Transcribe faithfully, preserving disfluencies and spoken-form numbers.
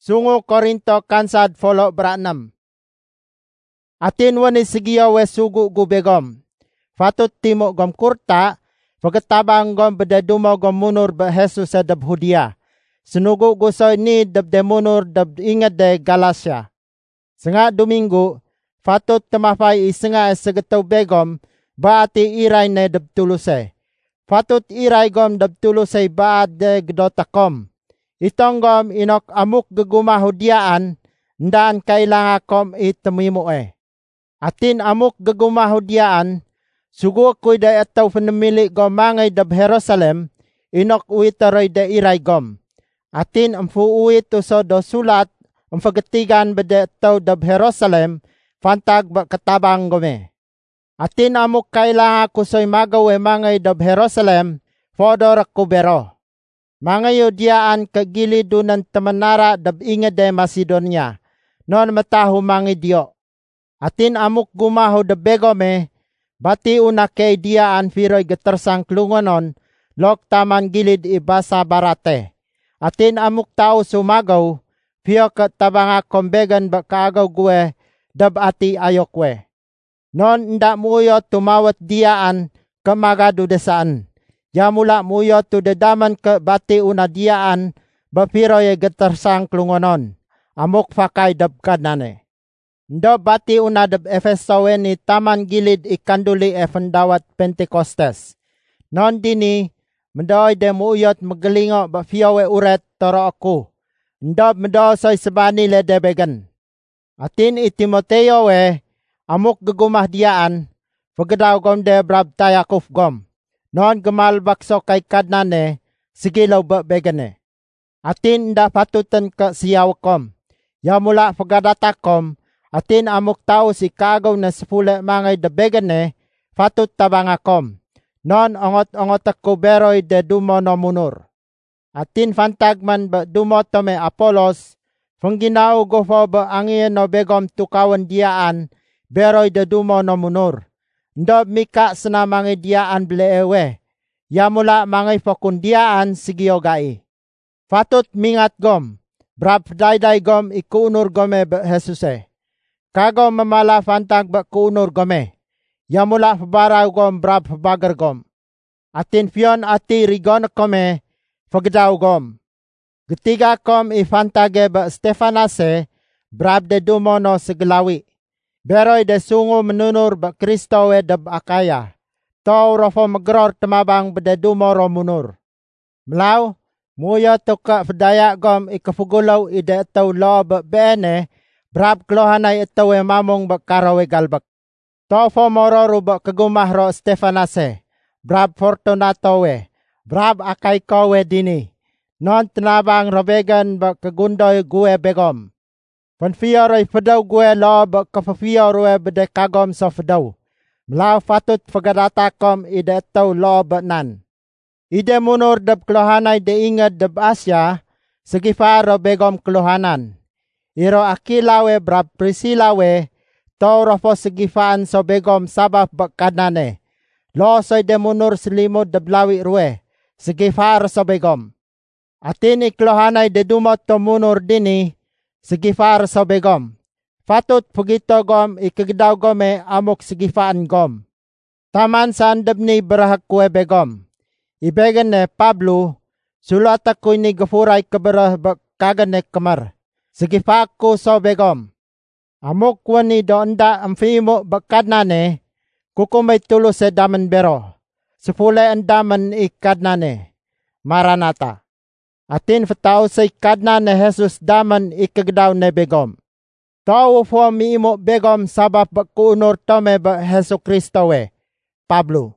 Sungu Korinto kansad folok beraknam. Atin wani segia we sugu gu begom. Fatut timuk gom kurta, pagetabang gom bedadumo gom munur be Jesus adab Hudia. Senugu gusoy ni dab de munur dab ingat de Galatia. Senga Domingo, fatut temafai isenga segetau begom, baati iray ne dab tuluse. Fatut iray gom dab tuluse baat de gedotakom. Itonggom inok amuk gegumah hudiaan, ndaan kailangakom itemimu eh. Atin amuk gegumah hudiaan, sugu kuy da ataw penemilik gom mangay dab Jerusalem, inok uitaroy da iray gom. Atin amfu uit uso do sulat, amfagetigan beda ataw dab Jerusalem, fantag ba katabang gome. Atin amuk kailanga kusoy magawe mangay dab Jerusalem, fodor kubero. Mangay hudiaan kagilidunan temenara dab inga de Macedonia, non matahu mangay dio. Atin amuk gumaho de begome, bati una kay diaan firoy getersang klungonon, lok taman gilid ibasa barate. Atin amuk tao sumagaw, fiyo ka tabanga kombegan ba kaagaw gue, dab ati ayokwe. Non nda muyo tumawat diaan kamagado desaan. Ya mula muyo tu dedaman ke bati una diaan, ba firoy getersang klungonon, amuk fakay dab kanane. Ndo bati una dab Efesawe ni taman gilid ikanduli e pendawat Pentekostes. Non dini, mendoy de muuyot magalingo ba fiyawe uret toro aku. Ndo mendoy soy sebani le debegan. Atin i Timoteo we, amuk gegumah diaan, pagadaw gom de brab tayakuf gom. Non gemal bakso kay kadnane, sigilaw ba begane. Atin nda patutan ke siyaw kom. Ya mula pagadatakom, atin amuk tao si kagaw na sepule mangay de begane, fatut tabangakom. Non ongot-ongot ako beroy de dumo no munur. Atin fantagman ba dumo tome Apolos, pangginao gofo ba angin no begom tukawan diaan, beroy de dumo no munur. Ndo mika sena mangay diaan bleewe, ya mula mangay fakundiaan sigiyo gai. Fatut mingat gom, brab dayday gom ikunur gome ba Jesuse. Kago mamala fantag ba kunur gome. Yamula fabaraw gom brab fabagar gom. Atin fiyon ati rigon kome fagdaw gom. Getiga kom ifantage ba Stefanase brab de dumono seglawi. Beroy de sungo menunur ba Kristo we dab akaya. Tau rofo magror temabang bede dumoro munur. Melaw, muya tuka fadaya gom ikafugulaw ide tau lo ba bene brab klohanay ito we mamong bakarawe galbak. Tofo mororo ba kagumahro Stefanase. Brab Fortunato we. Brab akay ko we dini. Non tenabang robegan ba kagundoy gue begom. Panfiyaroy fadaw gue lo ba kafafiyaroy bede kagom sa fadaw. Melaw fatut fagadatakom ide ito lo ba nan. Ide munur dab klohanay de ingad dab Asya. Segifaro begom klohanan. Iro akilawe brab Priscilawe, taurofo segifaan so begom sabab bakadane. Lo soy demunur selimod deblawi rue, segifar so begom. Atin iklohanay dedumot to munur dini, segifar so begom. Fatut pugito gom ikagdaw gome amok segifaan gom. Taman saan debni berahak kue begom. Ibegan ne Pablo, sulatak ko ni gafuray kabarah bakagane kamar. Sigifaku so begom. Amok wani doonda amfimo bakadnane, kukumay tulo sa daman bero. Sipulay ang daman ikadnane. Maranata. Atin fatao sa ikadnane Jesus daman ikagdaw ne begom. Tao fo miimo begom sabab bakunor tome ba Jesu Kristo we. Pablo.